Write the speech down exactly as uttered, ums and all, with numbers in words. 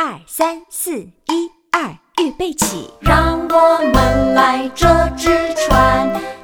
二三四，一二，预备起！ 让我们来这只船。